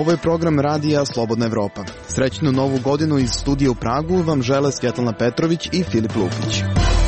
Ovo je program radija Slobodna Evropa. Srećnu novu godinu iz studija u Pragu vam žele Svjetlana Petrović i Filip Lukić.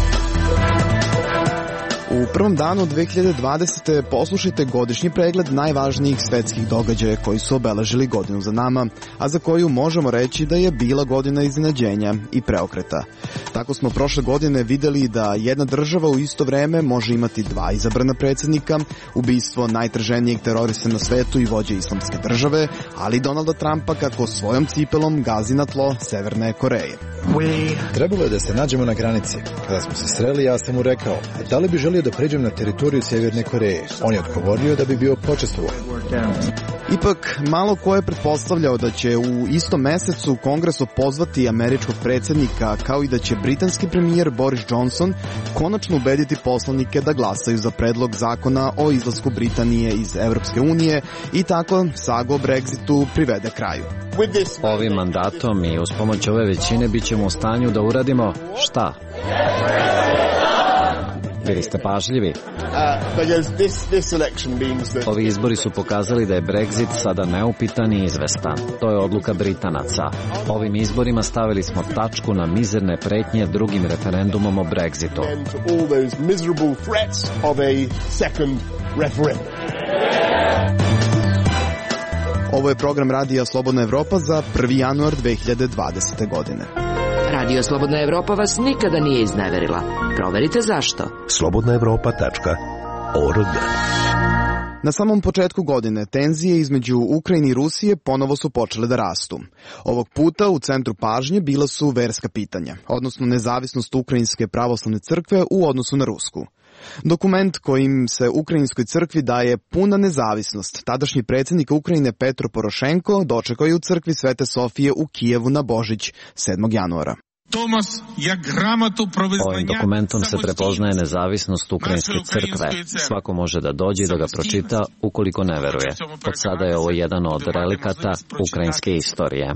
U prvom danu 2020. poslušajte godišnji pregled najvažnijih svetskih događaja koji su obeležili godinu za nama, a za koju možemo reći da je bila godina iznenađenja i preokreta. Tako smo prošle godine videli da jedna država u isto vreme može imati dva izabrana predsjednika, ubistvo najtraženijeg teroriste na svetu i vođe islamske države, ali Donalda Trumpa kako svojom cipelom gazi na tlo Severne Koreje. Trebalo je da se nađemo na granici. Kada smo se sreli, ja sam mu rekao, da li bi želio da pređem na teritoriju Sjeverne Koreje? On je odgovorio da bi bio počestvovan. Ipak, malo ko je pretpostavljao da će u istom mesecu Kongres opozvati američkog predsjednika, kao i da će britanski premijer Boris Johnson konačno ubediti poslanike da glasaju za predlog zakona o izlasku Britanije iz Evropske unije i tako saga o Brexitu privede kraju. Ovim mandatom i uz pomoć ove većine bit ćemo u stanju da uradimo šta? Bili ste pažljivi. Ovi izbori su pokazali da je Brexit sada neupitan i izvestan. To je odluka Britanaca. Ovim izborima stavili smo tačku na mizerne pretnje drugim referendumom o Brexitu. Ovo je program radija Slobodna Evropa za 1. januar 2020. godine. Radio Slobodna Evropa vas nikada nije izneverila. Proverite zašto. slobodnaevropa.org. Na samom početku godine tenzije između Ukrajine i Rusije ponovo su počele da rastu. Ovog puta u centru pažnje bila su verska pitanja, odnosno nezavisnost Ukrajinske pravoslavne crkve u odnosu na Rusku. Dokument kojim se Ukrajinskoj crkvi daje puna nezavisnost, tadašnji predsjednik Ukrajine Petro Porošenko dočekao je u crkvi Svete Sofije u Kijevu na Božić 7. januara. Ovim dokumentom se prepoznaje nezavisnost Ukrajinske crkve. Svako može da dođe i da ga pročita ukoliko ne veruje. Od sada je ovo jedan od relikata ukrajinske istorije.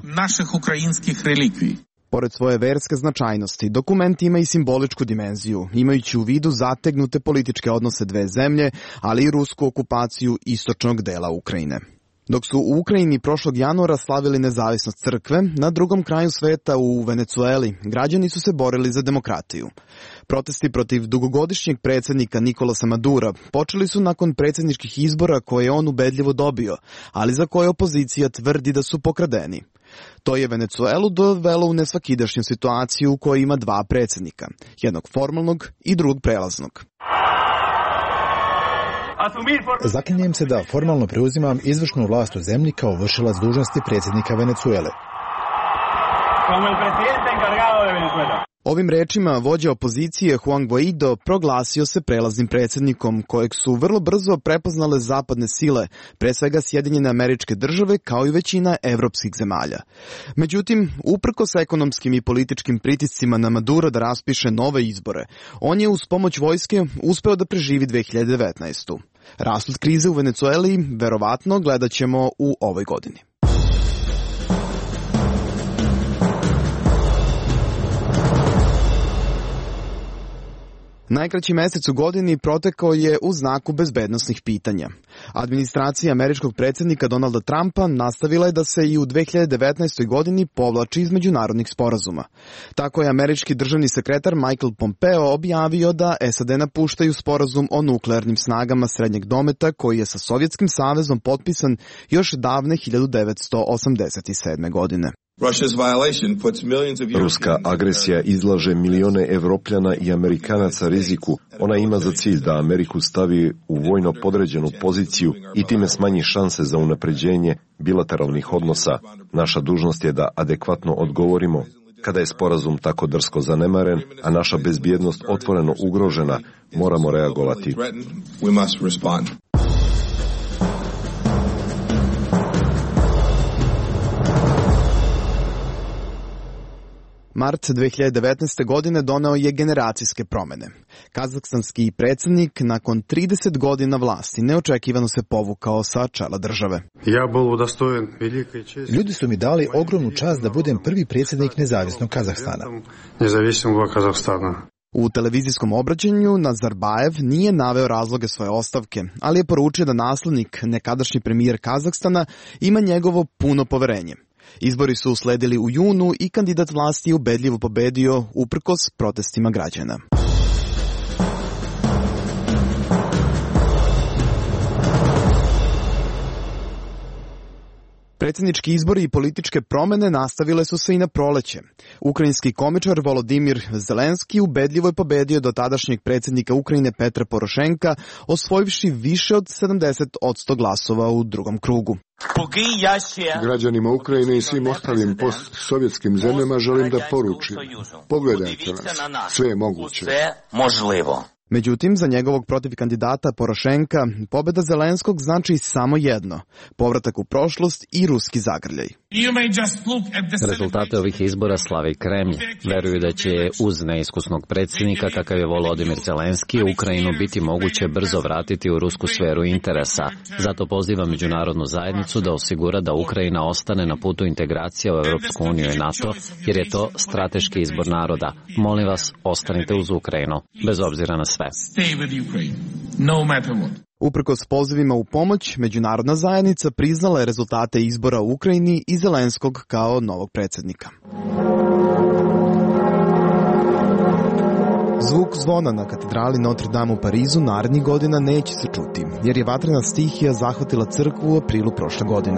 Pored svoje verske značajnosti, dokument ima i simboličku dimenziju, imajući u vidu zategnute političke odnose dve zemlje, ali i rusku okupaciju istočnog dela Ukrajine. Dok su u Ukrajini prošlog januara slavili nezavisnost crkve, na drugom kraju sveta u Venecueli građani su se borili za demokratiju. Protesti protiv dugogodišnjeg predsjednika Nikolasa Madura počeli su nakon predsjedničkih izbora koje je on ubedljivo dobio, ali za koje opozicija tvrdi da su pokradeni. To je Venecuelu dovelo u nesvakidašnju situaciju u kojoj ima dva predsjednika, jednog formalnog i drugog prelaznog. Zaklinjem se da formalno preuzimam izvršnu vlast u zemlji kao vršilac dužnosti predsjednika Venecuele. Ovim rečima vođa opozicije Juan Guaido proglasio se prelaznim predsjednikom kojeg su vrlo brzo prepoznale zapadne sile, pre svega Sjedinjene Američke Države kao i većina evropskih zemalja. Međutim, uprkos ekonomskim i političkim pritiscima na Madura da raspiše nove izbore, on je uz pomoć vojske uspeo da preživi 2019. Rasplet krize u Venecueli verovatno gledat ćemo u ovoj godini. Najkraći mesec u godini protekao je u znaku bezbednosnih pitanja. Administracija američkog predsjednika Donalda Trumpa nastavila je da se i u 2019. godini povlači iz međunarodnih sporazuma. Tako je američki državni sekretar Michael Pompeo objavio da SAD napuštaju sporazum o nuklearnim snagama srednjeg dometa koji je sa Sovjetskim savezom potpisan još davne 1987. godine. Ruska agresija izlaže milione Evropljana i Amerikanaca riziku. Ona ima za cilj da Ameriku stavi u vojno podređenu poziciju i time smanji šanse za unapređenje bilateralnih odnosa. Naša dužnost je da adekvatno odgovorimo. Kada je sporazum tako drsko zanemaren, a naša bezbjednost otvoreno ugrožena, moramo reagovati. Mart 2019. godine doneo je generacijske promjene. Kazahstanski predsjednik nakon 30 godina vlasti neočekivano se povukao sa čela države. Ljudi su mi dali ogromnu čast da budem prvi predsjednik nezavisnog Kazahstana. U televizijskom obraćanju Nazarbajev nije naveo razloge svoje ostavke, ali je poručio da naslednik, nekadašnji premijer Kazahstana, ima njegovo puno poverenje. Izbori su usledili u junu i kandidat vlasti je ubedljivo pobedio uprkos protestima građana. Predsjednički izbori i političke promene nastavile su se i na proleće. Ukrajinski komičar Volodimir Zelenski ubedljivo je pobedio do tadašnjeg predsjednika Ukrajine Petra Porošenka, osvojivši više od 70% glasova u drugom krugu. Građanima Ukrajine i svim ostalim postsovjetskim zemljama želim da poručim: pogledajte nas, sve je moguće. Međutim, za njegovog protivkandidata Porošenka, pobjeda Zelenskog znači samo jedno: povratak u prošlost i ruski zagrljaj. Rezultate ovih izbora slavi Kremlj. Veruju da će uz neiskusnog predsjednika kakav je Volodimir Zelenski Ukrajinu biti moguće brzo vratiti u rusku sferu interesa. Zato pozivam međunarodnu zajednicu da osigura da Ukrajina ostane na putu integracije u Europsku uniju i NATO, jer je to strateški izbor naroda. Molim vas, ostanite uz Ukrajinu, bez obzira na sve. Uprkos pozivima u pomoć, međunarodna zajednica priznala je rezultate izbora u Ukrajini i Zelenskog kao novog predsjednika. Zvuk zvona na katedrali Notre Dame u Parizu narednih godina neće se čuti, jer je vatrena stihija zahvatila crkvu u aprilu prošle godine.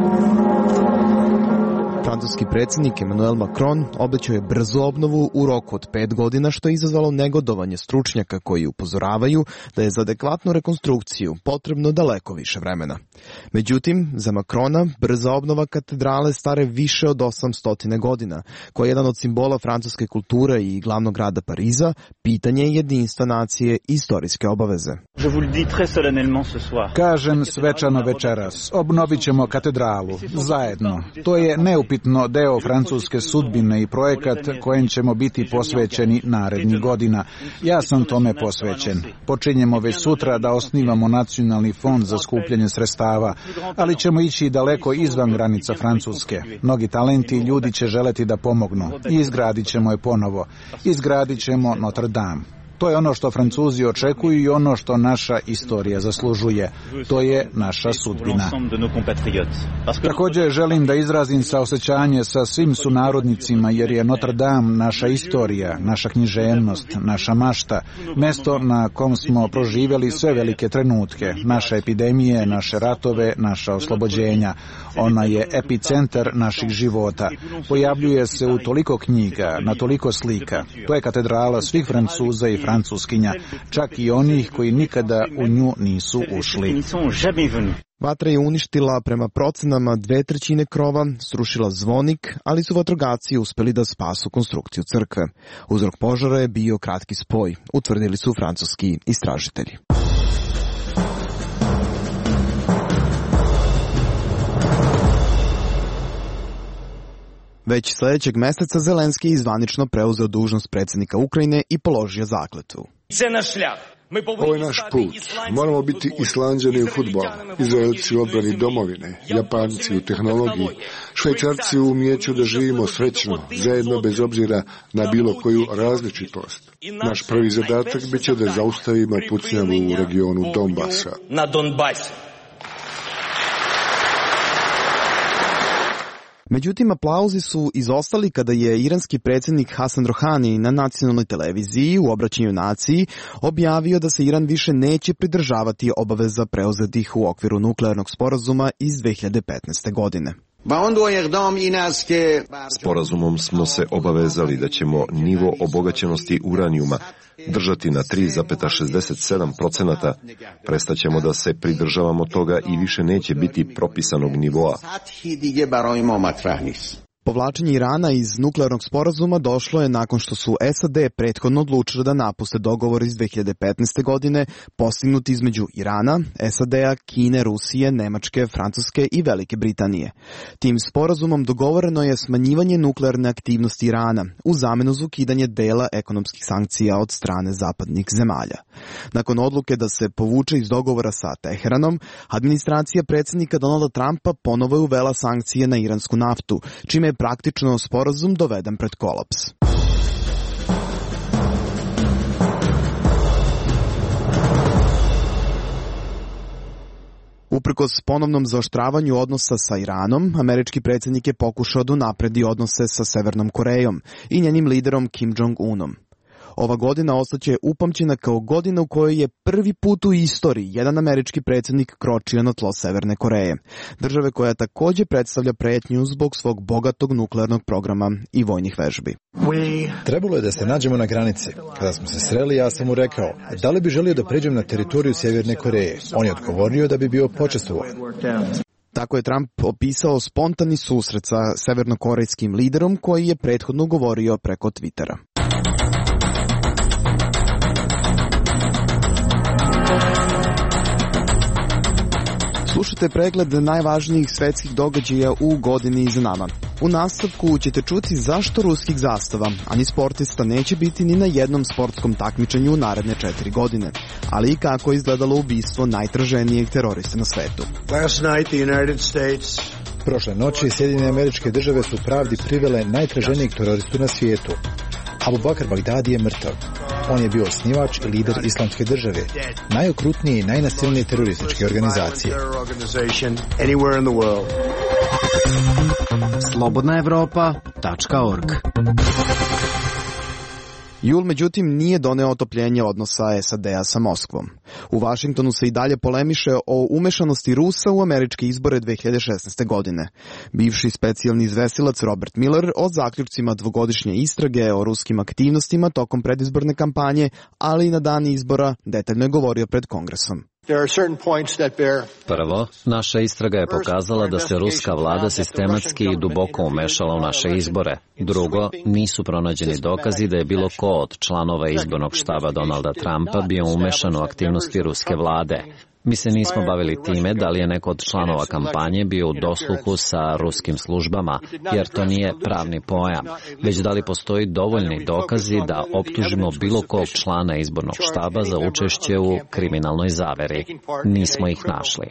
Francuski predsjednik Emmanuel Macron obećao je brzu obnovu u roku od 5 godina, što je izazvalo negodovanje stručnjaka koji upozoravaju da je za adekvatnu rekonstrukciju potrebno daleko više vremena. Međutim, za Macrona brza obnova katedrale stare više od 800 godina, koja je jedan od simbola francuske kulture i glavnog grada Pariza, pitanje jedinstva nacije i istorijske obaveze. Kažem svečano večeras, obnovit ćemo katedralu, zajedno. To je neupitno deo francuske sudbine i projekat kojem ćemo biti posvećeni narednih godina. Ja sam tome posvećen. Počinjemo već sutra da osnivamo nacionalni fond za skupljanje sredstava, ali ćemo ići daleko izvan granica Francuske. Mnogi talenti i ljudi će želeti da pomognu i izgradit ćemo je ponovo. Izgradit ćemo Notre Dame. To je ono što Francuzi očekuju i ono što naša istorija zaslužuje. To je naša sudbina. Također želim da izrazim saosećanje sa svim sunarodnicima, jer je Notre Dame naša istorija, naša književnost, naša mašta, mesto na kom smo proživjeli sve velike trenutke, naše epidemije, naše ratove, naša oslobođenja. Ona je epicentar naših života. Pojavljuje se u toliko knjiga, na toliko slika. To je katedrala svih Francuza i Francuskinja, čak i onih koji nikada u nju nisu ušli. Vatra je uništila prema procenama 2/3 krova, srušila zvonik, ali su vatrogasci uspeli da spasu konstrukciju crkve. Uzrok požara je bio kratki spoj, utvrdili su francuski istražitelji. Već sljedećeg meseca Zelenski je zvanično preuzeo dužnost predsjednika Ukrajine i položio zakletvu. Ovo je naš put. Moramo biti Islanđani u fudbalu, Izraelci u odbrani domovine, Japanci u tehnologiji, Švajcarci u umijeću da živimo srećno, zajedno bez obzira na bilo koju različitost. Naš prvi zadatak bit će da zaustavimo pucnjavu u regionu Donbasa. Međutim, aplauzi su izostali kada je iranski predsjednik Hasan Rohani na nacionalnoj televiziji u obraćanju naciji objavio da se Iran više neće pridržavati obaveza preuzetih u okviru nuklearnog sporazuma iz 2015. godine. Sporazumom smo se obavezali da ćemo nivo obogaćenosti uranijuma držati na 3,67%. Prestaćemo da se pridržavamo toga i više neće biti propisanog nivoa. Povlačenje Irana iz nuklearnog sporazuma došlo je nakon što su SAD prethodno odlučili da napuste dogovor iz 2015. godine postignut između Irana, SAD-a, Kine, Rusije, Nemačke, Francuske i Velike Britanije. Tim sporazumom dogovoreno je smanjivanje nuklearne aktivnosti Irana u zamenu za ukidanje dela ekonomskih sankcija od strane zapadnih zemalja. Nakon odluke da se povuče iz dogovora sa Teheranom, administracija predsjednika Donalda Trumpa ponovo je uvela sankcije na iransku naftu, čime je praktično sporazum doveden pred kolaps. Uprkos ponovnom zaoštravanju odnosa sa Iranom, američki predsjednik je pokušao da unapredi odnose sa Severnom Korejom i njenim liderom Kim Jong-unom. Ova godina ostaće upamćena kao godina u kojoj je prvi put u istoriji jedan američki predsjednik kročio na tlo Severne Koreje, države koja također predstavlja pretnju zbog svog bogatog nuklearnog programa i vojnih vežbi. Trebalo je da se nađemo na granici. Kada smo se sreli, ja sam mu rekao, da li bi želio da pređem na teritoriju Sjeverne Koreje. On je odgovorio da bi bio počastvovan. Tako je Trump opisao spontani susret sa severnokorejskim liderom koji je prethodno govorio preko Twittera. Slušajte pregled najvažnijih svetskih događaja u godini iza nama. U nastavku ćete čuti zašto ruskih zastava, a ni sportista neće biti ni na jednom sportskom takmičenju u naredne 4 godine, ali i kako je izgledalo ubistvo najtraženijeg terorista na svetu. Prošle noći Sjedinjene Američke Države su pravdi privele najtraženijeg teroristu na svijetu. Abu Bakr Bagdadi je mrtav. On je bio osnivač i lider Islamske države, najokrutnije i najnasilnije terorističke organizacije. slobodnaevropa.org. Jul, međutim, nije doneo otopljenje odnosa SAD-a sa Moskvom. U Vašingtonu se i dalje polemiše o umešanosti Rusa u američke izbore 2016. godine. Bivši specijalni izvestilac Robert Miller o zaključcima dvogodišnje istrage o ruskim aktivnostima tokom predizborne kampanje, ali i na dan izbora, detaljno je govorio pred Kongresom. Prvo, naša istraga je pokazala da se ruska vlada sistematski i duboko umešala u naše izbore. Drugo, nisu pronađeni dokazi da je bilo ko od članova izbornog štaba Donalda Trumpa bio umešan u aktivnosti ruske vlade. Mi se nismo bavili time da li je neko od članova kampanje bio u dosluhu sa ruskim službama, jer to nije pravni pojam, već da li postoji dovoljni dokazi da optužimo bilo kog člana izbornog štaba za učešće u kriminalnoj zaveri. Nismo ih našli.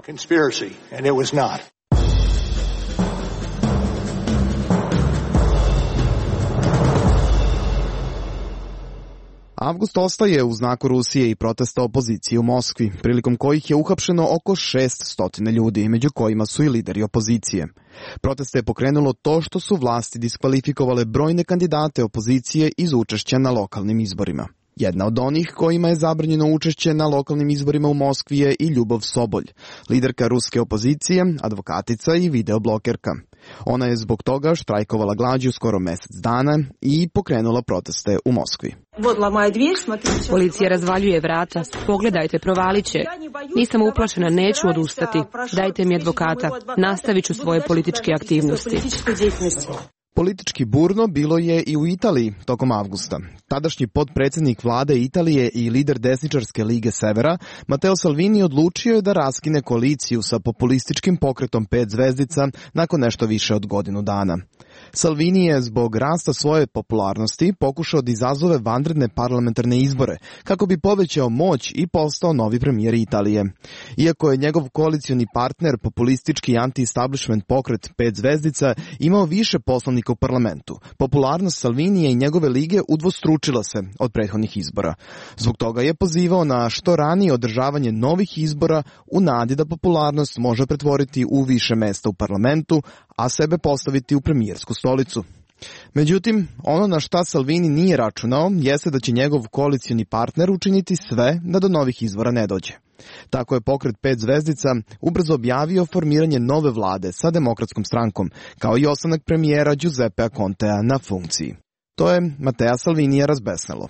Avgust ostaje u znaku Rusije i protesta opozicije u Moskvi, prilikom kojih je uhapšeno oko 600 ljudi, među kojima su i lideri opozicije. Proteste je pokrenulo to što su vlasti diskvalifikovale brojne kandidate opozicije iz učešća na lokalnim izborima. Jedna od onih kojima je zabranjeno učešće na lokalnim izborima u Moskvi je i Ljubov Sobolj, liderka ruske opozicije, advokatica i videoblokerka. Ona je zbog toga štrajkovala glađu skoro mjesec dana i pokrenula proteste u Moskvi. Policija razvaljuje vrata. Pogledajte, provalit će. Nisam uplašena, neću odustati. Dajte mi advokata. Nastavit ću svoje političke aktivnosti. Politički burno bilo je i u Italiji tokom avgusta. Tadašnji potpredsjednik vlade Italije i lider desničarske Lige Severa, Matteo Salvini, odlučio je da raskine koaliciju sa populističkim pokretom 5 zvezdica nakon nešto više od godinu dana. Salvini je zbog rasta svoje popularnosti pokušao da izazove vanredne parlamentarne izbore kako bi povećao moć i postao novi premijer Italije. Iako je njegov koalicioni partner, populistički anti-establishment pokret 5 zvezdica, imao više poslanika u parlamentu, popularnost Salvinija i njegove lige udvostručila se od prethodnih izbora. Zbog toga je pozivao na što ranije održavanje novih izbora u nadi da popularnost može pretvoriti u više mesta u parlamentu, a sebe postaviti u premijersku stolicu. Međutim, ono na šta Salvini nije računao jeste da će njegov koalicioni partner učiniti sve da do novih izbora ne dođe. Tako je pokret 5 zvezdica ubrzo objavio formiranje nove vlade sa Demokratskom strankom, kao i ostanak premijera Giuseppea Contea na funkciji. To je Matteo Salvinija razbesnelo.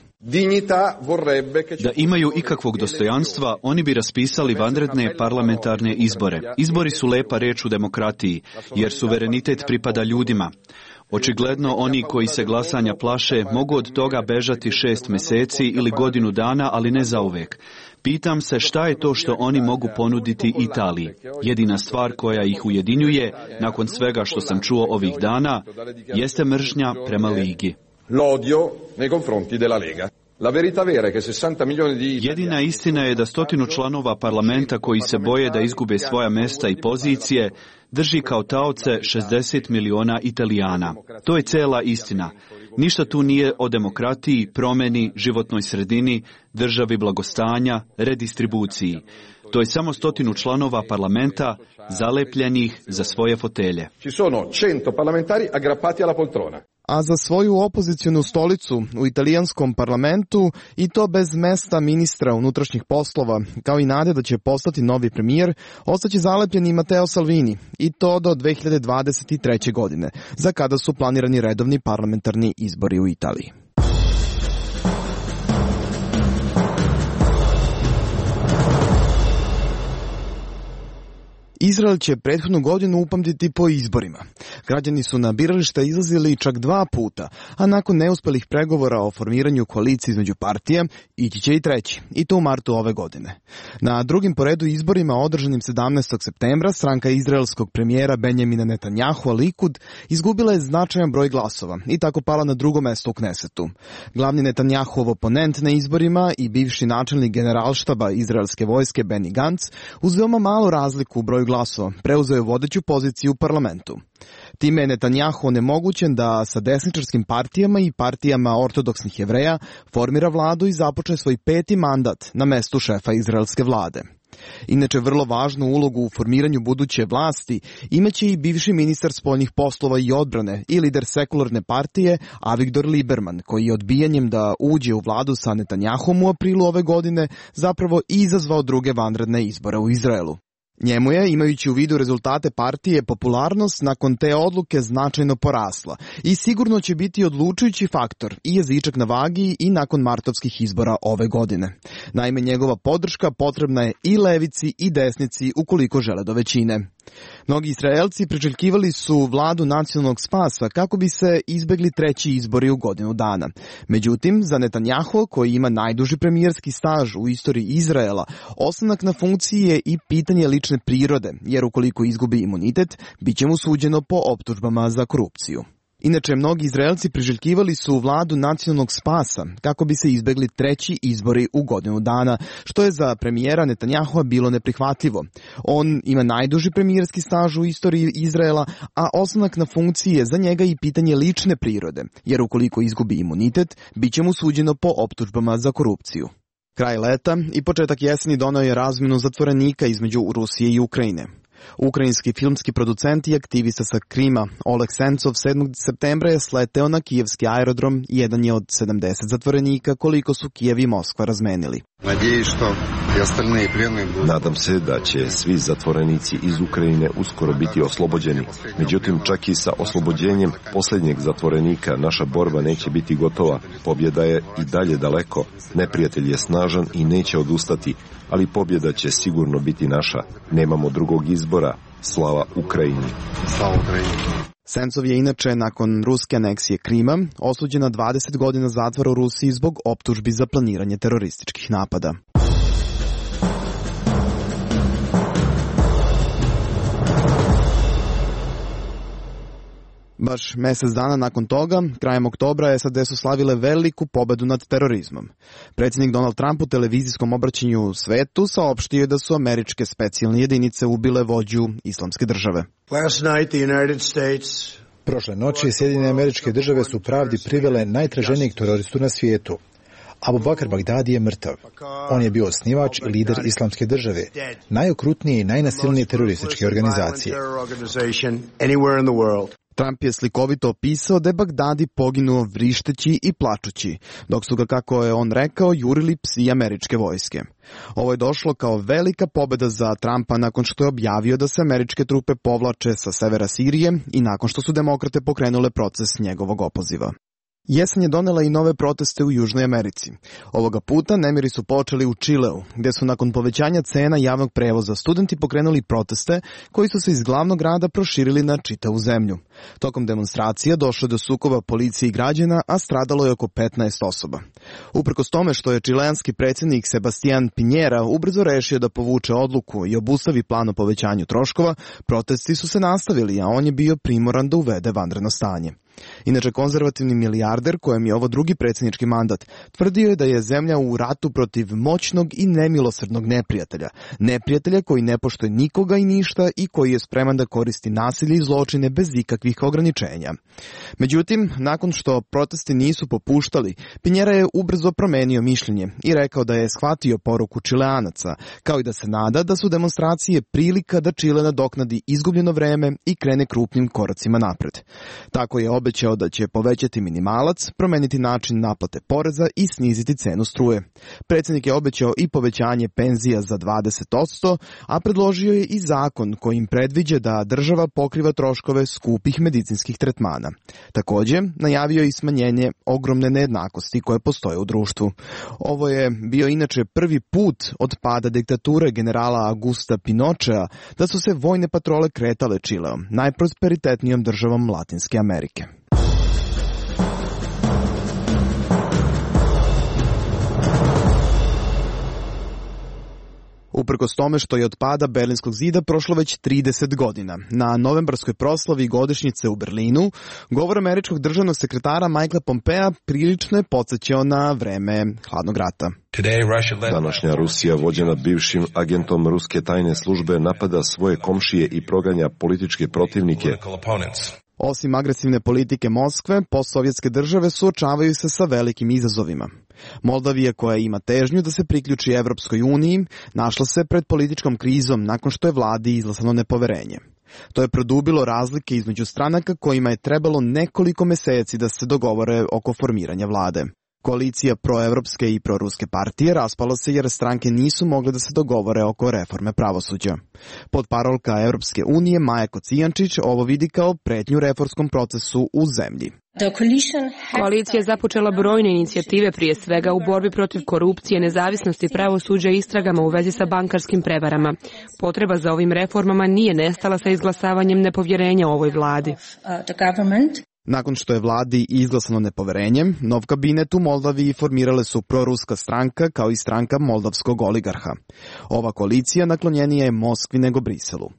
Da imaju ikakvog dostojanstva, oni bi raspisali vanredne parlamentarne izbore. Izbori su lepa reč u demokratiji, jer suverenitet pripada ljudima. Očigledno oni koji se glasanja plaše mogu od toga bežati 6 mjeseci ili godinu dana, ali ne zauvek. Pitam se šta je to što oni mogu ponuditi Italiji. Jedina stvar koja ih ujedinjuje, nakon svega što sam čuo ovih dana, jeste mržnja prema Ligi. L'odio nei confronti della Lega. La verità vera è che 60 milioni di Jedina istina je da 100 članova parlamenta koji se boje da izgube svoja mesta i pozicije drži kao taoce 60 miliona Italijana. To je cela istina. Ništa tu nije o demokratiji, promeni, životnoj sredini, državi blagostanja, redistribuciji. To je samo 100 članova parlamenta zalepljenih za svoje fotelje. Ci sono 100 parlamentari aggrappati alla poltrona. A za svoju opozicionu stolicu u italijanskom parlamentu i to bez mesta ministra unutrašnjih poslova, kao i nade da će postati novi premijer, ostaće zalepljen i Matteo Salvini, i to do 2023. godine, za kada su planirani redovni parlamentarni izbori u Italiji. Izrael će prethodnu godinu upamtiti po izborima. Građani su na birališta izlazili čak 2 puta, a nakon neuspelih pregovora o formiranju koalicije između partija, ići će i treći, i to u martu ove godine. Na drugim po redu izborima održanim 17. septembra stranka izraelskog premijera Benjamina Netanyahua Likud izgubila je značajan broj glasova i tako pala na drugo mesto u Knesetu. Glavni Netanyahuov oponent na izborima i bivši načelnik generalštaba izraelske vojske Benny Gantz uz veoma malu razliku u broju glasova preuzeo je vodeću poziciju u parlamentu. Time je Netanjahu onemogućen da sa desničarskim partijama i partijama ortodoksnih Jevreja formira vladu i započne svoj 5. mandat na mestu šefa izraelske vlade. Inače, vrlo važnu ulogu u formiranju buduće vlasti imaće i bivši ministar spoljnih poslova i odbrane i lider sekularne partije Avigdor Lieberman, koji je odbijanjem da uđe u vladu sa Netanjahom u aprilu ove godine zapravo izazvao druge vanredne izbore u Izraelu. Njemu je, imajući u vidu rezultate partije, popularnost nakon te odluke značajno porasla i sigurno će biti odlučujući faktor i jezičak na vagi i nakon martovskih izbora ove godine. Naime, njegova podrška potrebna je i levici i desnici ukoliko žele do većine. Mnogi Izraelci priželjkivali su vladu nacionalnog spasa kako bi se izbegli treći izbori u godinu dana. Međutim, za Netanjahu, koji ima najduži premijerski staž u istoriji Izraela, ostanak na funkciji je i pitanje lične prirode, jer ukoliko izgubi imunitet, bit će mu suđeno po optužbama za korupciju. Inače, mnogi Izraelci priželjkivali su vladu nacionalnog spasa kako bi se izbegli treći izbori u godinu dana, što je za premijera Netanjahua bilo neprihvatljivo. On ima najduži premijerski staž u istoriji Izraela, a ostanak na funkciji je za njega i pitanje lične prirode, jer ukoliko izgubi imunitet, bit će mu suđeno po optužbama za korupciju. Kraj leta i početak jeseni doneo je razmjenu zatvorenika između Rusije i Ukrajine. Ukrajinski filmski producent i aktivista sa Krima Oleg Sencov 7. septembra je sleteo na kijevski aerodrom i jedan je od 70 zatvorenika koliko su Kijev i Moskva razmenili. Nadam se da će svi zatvorenici iz Ukrajine uskoro biti oslobođeni. Međutim, čak i sa oslobođenjem posljednjeg zatvorenika naša borba neće biti gotova. Pobjeda je i dalje daleko. Neprijatelj je snažan i neće odustati, ali pobjeda će sigurno biti naša. Nemamo drugog izbora. Slava Ukrajini. Slava Ukrajini. Sencov je inače nakon ruske aneksije Krima osuđen na 20 godina zatvora u Rusiji zbog optužbi za planiranje terorističkih napada. Baš mjesec dana nakon toga, krajem oktobra, SAD su slavile veliku pobedu nad terorizmom. Predsjednik Donald Trump u televizijskom obraćanju u svetu saopštio je da su američke specijalne jedinice ubile vođu Islamske države. Prošle noći Sjedinjene Američke Države su pravdi privele najtraženijeg teroristu na svijetu. Abu Bakr Bagdadi je mrtav. On je bio osnivač i lider Islamske države, najokrutnije i najnasilnije terorističke organizacije. Trump je slikovito opisao da je Bagdadi poginuo vrišteći i plačući, dok su ga, kako je on rekao, jurili psi američke vojske. Ovo je došlo kao velika pobjeda za Trumpa nakon što je objavio da se američke trupe povlače sa severa Sirije i nakon što su demokrate pokrenule proces njegovog opoziva. Jesen je donela i nove proteste u Južnoj Americi. Ovoga puta nemiri su počeli u Čileu, gdje su nakon povećanja cena javnog prevoza studenti pokrenuli proteste koji su se iz glavnog grada proširili na čitavu zemlju. Tokom demonstracija došlo je do sukoba policije i građana, a stradalo je oko 15 osoba. Uprkos tome što je čileanski predsjednik Sebastián Piñera ubrzo rešio da povuče odluku i obustavi plan o povećanju troškova, protesti su se nastavili, a on je bio primoran da uvede vanredno stanje. Inače, konzervativni milijarder, kojem je ovo drugi predsjednički mandat, tvrdio je da je zemlja u ratu protiv moćnog i nemilosrdnog neprijatelja. Neprijatelja koji ne poštuje nikoga i ništa i koji je spreman da koristi nasilje i zločine bez ikakvih ograničenja. Međutim, nakon što protesti nisu popuštali, Pinjera je ubrzo promenio mišljenje i rekao da je shvatio poruku Čileanaca, kao i da se nada da su demonstracije prilika da Čile nadoknadi izgubljeno vreme i krene krupnim koracima napred. Tako je obećao da će povećati minimalac, promeniti način naplate poreza i sniziti cenu struje. Predsjednik je obećao i povećanje penzija za 20%, a predložio je i zakon kojim predviđa da država pokriva troškove skupih medicinskih tretmana. Također, najavio i smanjenje ogromne nejednakosti koje postoje u društvu. Ovo je bio inače prvi put od pada diktature generala Augusta Pinochea da su se vojne patrole kretale Čileom, najprosperitetnijom državom Latinske Amerike. Uprkos tome što je od pada Berlinskog zida prošlo već 30 godina, na novembarskoj proslavi godišnjice u Berlinu, govor američkog državnog sekretara Michaela Pompea prilično je podsjećao na vreme hladnog rata. Današnja Rusija, vođena bivšim agentom ruske tajne službe, napada svoje komšije i proganja političke protivnike. Osim agresivne politike Moskve, postsovjetske države suočavaju se sa velikim izazovima. Moldavija, koja ima težnju da se priključi Evropskoj uniji, našla se pred političkom krizom nakon što je vladi izglasano nepoverenje. To je produbilo razlike između stranaka kojima je trebalo nekoliko meseci da se dogovore oko formiranja vlade. Koalicija proevropske i proruske partije raspala se jer stranke nisu mogle da se dogovore oko reforme pravosuđa. Potparolka Evropske unije Maja Kocijančić ovo vidi kao pretnju reformskom procesu u zemlji. Koalicija je započela brojne inicijative, prije svega u borbi protiv korupcije, nezavisnosti pravosuđa i istragama u vezi sa bankarskim prevarama. Potreba za ovim reformama nije nestala sa izglasavanjem nepovjerenja ovoj vladi. Nakon što je vladi izglasano nepoverenje, nov kabinet u Moldaviji formirale su proruska stranka kao i stranka moldavskog oligarha. Ova koalicija naklonjenija je Moskvi nego Briselu.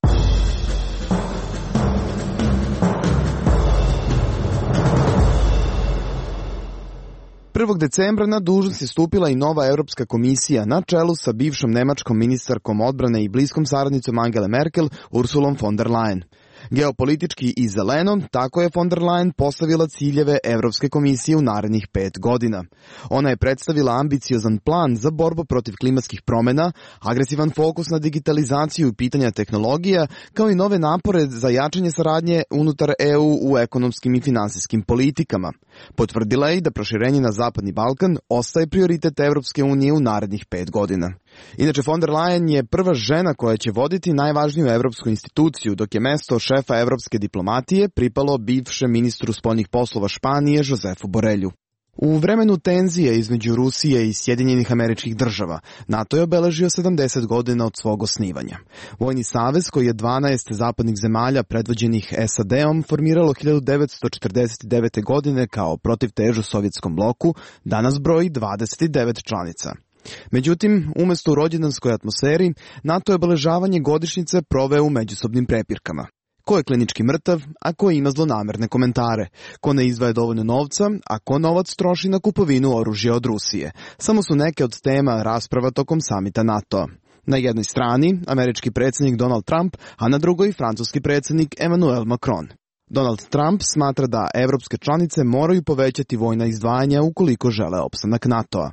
Decembra na dužnost je stupila i nova Europska komisija na čelu sa bivšom nemačkom ministarkom odbrane i bliskom saradnicom Angele Merkel, Ursulom von der Leyen. Geopolitički i zeleno, tako je von der Leyen postavila ciljeve Europske komisije u narednih 5 godina. Ona je predstavila ambiciozan plan za borbu protiv klimatskih promjena, agresivan fokus na digitalizaciju i pitanja tehnologija, kao i nove napore za jačanje saradnje unutar EU u ekonomskim i finansijskim politikama. Potvrdila je i da proširenje na Zapadni Balkan ostaje prioritet Europske unije u narednih 5 godina. Inače, von der Leyen je prva žena koja će voditi najvažniju europsku instituciju, dok je mesto šefa evropske diplomatije pripalo bivšem ministru spoljnih poslova Španije Josefu Borelju. U vremenu tenzije između Rusije i Sjedinjenih Američkih Država, NATO je obeležio 70 godina od svog osnivanja. Vojni savez, koji je 12 zapadnih zemalja predvođenih SAD-om formiralo 1949. godine kao protivtežu sovjetskom bloku, danas broji 29 članica. Međutim, umjesto u rođendanskoj atmosferi, NATO je obeležavanje godišnjice proveo u međusobnim prepirkama. Ko je klinički mrtav, a ko ima zlonamerne komentare, ko ne izdvaja dovoljno novca, a ko novac troši na kupovinu oružja od Rusije. Samo su neke od tema rasprava tokom samita NATO-a. Na jednoj strani američki predsjednik Donald Trump, a na drugoj francuski predsjednik Emmanuel Macron. Donald Trump smatra da evropske članice moraju povećati vojna izdvajanja ukoliko žele opstanak NATO-a.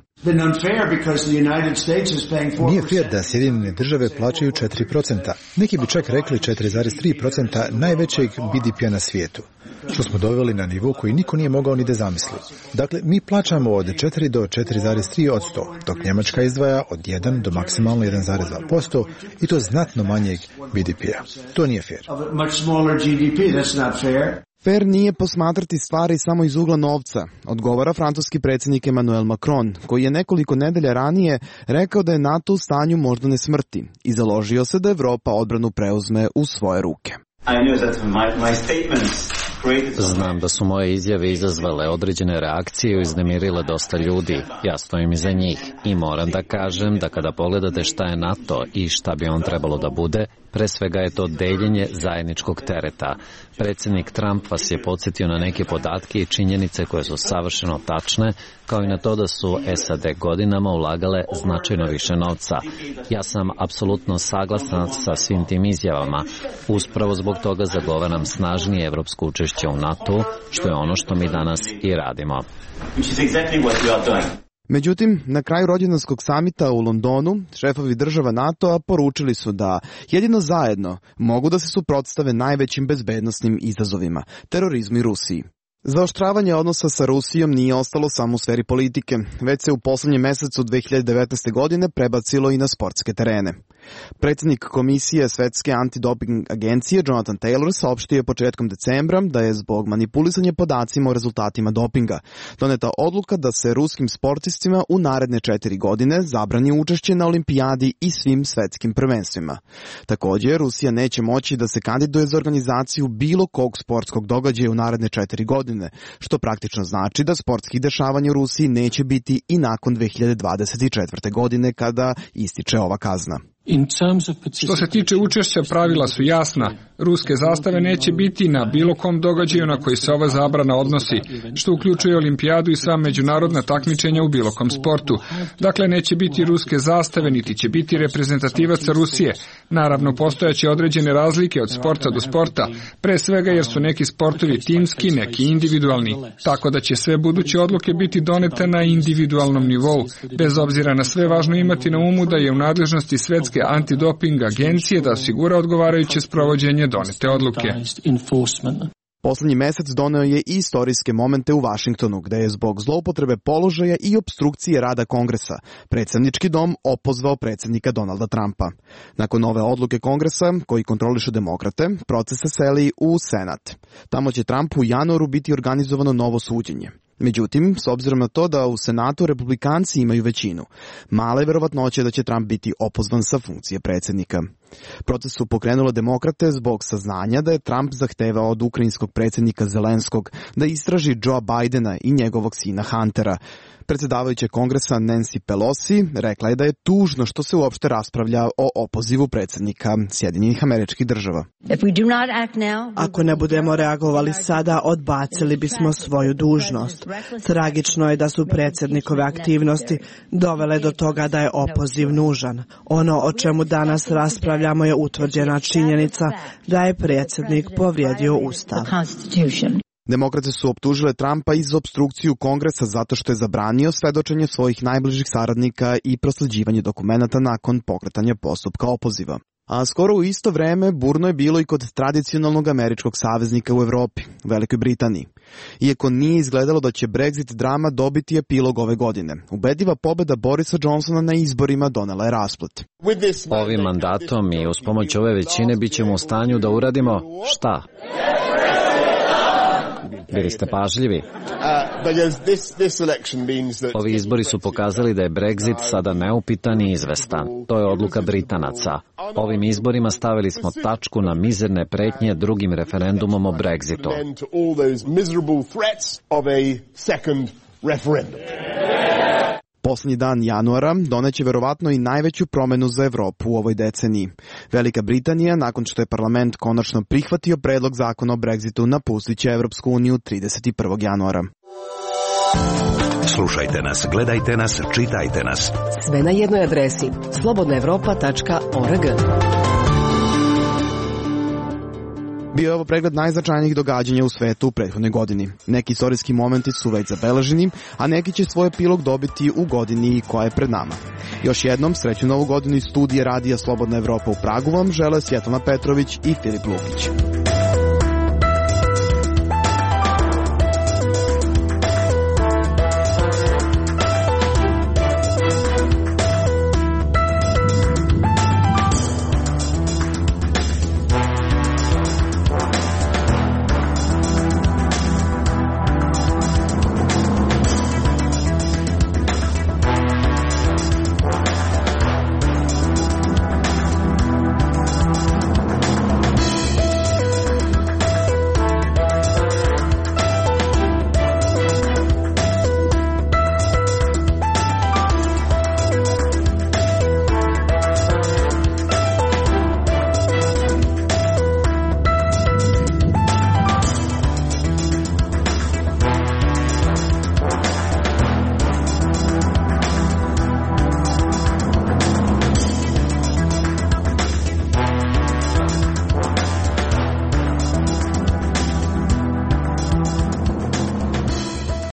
Nije fair da Sjedinjene države plaćaju 4%. Neki bi čak rekli 4,3% najvećeg BDP-a na svijetu, što smo doveli na nivo koji niko nije mogao ni da zamisli. Dakle, mi plaćamo od 4 do 4,3%, dok Njemačka izdvaja od 1 do maksimalno 1,2% i to znatno manjeg BDP-a. To nije fair. Fair nije posmatrati stvari samo iz ugla novca, odgovara francuski predsjednik Emmanuel Macron, koji je nekoliko nedelja ranije rekao da je NATO u stanju moždane smrti i založio se da Evropa odbranu preuzme u svoje ruke. Znam da su moje izjave izazvale određene reakcije i uznemirile dosta ljudi. Ja stojim iza njih i moram da kažem da kada pogledate šta je NATO i šta bi on trebalo da bude, pre svega je to deljenje zajedničkog tereta. Predsjednik Trump vas je podsjetio na neke podatke i činjenice koje su savršeno tačne, kao i na to da su SAD godinama ulagale značajno više novca. Ja sam apsolutno saglasan sa svim tim izjavama. Uspravo zbog toga zagovaram snažnije evropsko učešće u NATO, što je ono što mi danas i radimo. Međutim, na kraju rođendanskog samita u Londonu, šefovi država NATO-a poručili su da jedino zajedno mogu da se suprotstave najvećim bezbednosnim izazovima, terorizmu i Rusiji. Zaoštravanje odnosa sa Rusijom nije ostalo samo u sferi politike, već se u poslednjem mesecu 2019. godine prebacilo i na sportske terene. Predsjednik Komisije Svetske antidoping agencije Jonathan Taylor saopštio je početkom decembra da je zbog manipulisanja podacima o rezultatima dopinga doneta odluka da se ruskim sportistima u naredne 4 godine zabrani učešće na olimpijadi i svim svetskim prvenstvima. Također, Rusija neće moći da se kandiduje za organizaciju bilo kog sportskog događaja u naredne 4 godine, što praktično znači da sportskih dešavanja u Rusiji neće biti i nakon 2024. godine kada ističe ova kazna. Što se tiče učešća, pravila su jasna. Ruske zastave neće biti na bilo kom događaju na koji se ova zabrana odnosi, što uključuje olimpijadu i sva međunarodna takmičenja u bilo kom sportu. Dakle, neće biti ruske zastave, niti će biti reprezentativaca Rusije. Naravno, postojaće određene razlike od sporta do sporta, pre svega jer su neki sportovi timski, neki individualni, tako da će sve buduće odluke biti donete na individualnom nivou. Bez obzira na sve, važno imati na umu da je u nadležnosti Svetske antidoping agencije da osigura odgovarajuće sprovođenje donete odluke. Poslednji mesec doneo je i istorijske momente u Vašingtonu, gde je zbog zloupotrebe položaja i opstrukcije rada Kongresa predsjednički dom opozvao predsjednika Donalda Trumpa. Nakon ove odluke Kongresa, koji kontrolišu demokrate, proces se seli u Senat. Tamo će Trumpu u januaru biti organizovano novo suđenje. Međutim, s obzirom na to da u Senatu republikanci imaju većinu, mala je verovatnoća da će Trump biti opozvan sa funkcije predsjednika. Proces su pokrenule demokrate zbog saznanja da je Trump zahtevao od ukrajinskog predsjednika Zelenskog da istraži Joe Bidena i njegovog sina Huntera. Predsjedavajuća Kongresa Nancy Pelosi rekla je da je tužno što se uopšte raspravlja o opozivu predsjednika Sjedinjenih Američkih Država. Ako ne budemo reagovali sada, odbacili bismo svoju dužnost. Tragično je da su predsjednikove aktivnosti dovele do toga da je opoziv nužan. Ono o čemu danas raspravljamo je utvrđena činjenica da je predsjednik povrijedio Ustav. Demokrate su optužile Trumpa i za opstrukciju Kongresa zato što je zabranio svedočenje svojih najbližih saradnika i prosleđivanje dokumenata nakon pokretanja postupka opoziva. A skoro u isto vreme burno je bilo i kod tradicionalnog američkog saveznika u Evropi, Velikoj Britaniji. Iako nije izgledalo da će Brexit drama dobiti epilog ove godine, ubedljiva pobjeda Borisa Johnsona na izborima donela je rasplet. Ovim mandatom i uz pomoć ove većine bit ćemo u stanju da uradimo šta? Bili ste pažljivi. Ovi izbori su pokazali da je Brexit sada neupitan i izvestan. To je odluka Britanaca. Ovim izborima stavili smo tačku na mizerne pretnje drugim referendumom o Brexitu. Poslednji dan januara doneće verovatno i najveću promenu za Evropu u ovoj deceniji. Velika Britanija, nakon što je parlament konačno prihvatio predlog zakona o Brexitu, napustit će Evropsku uniju 31. januara. Slušajte nas, gledajte nas, čitajte nas. Sve na jednoj adresi slobodnaevropa.org. Bio je ovo pregled najznačajnijih događanja u svetu u prethodnoj godini. Neki istorijski momenti su već zabeleženi, a neki će svoj epilog dobiti u godini koja je pred nama. Još jednom, srećnu novu godinu iz studije radija Slobodna Evropa u Pragu vam žele Svjetlana Petrović i Filip Lukić.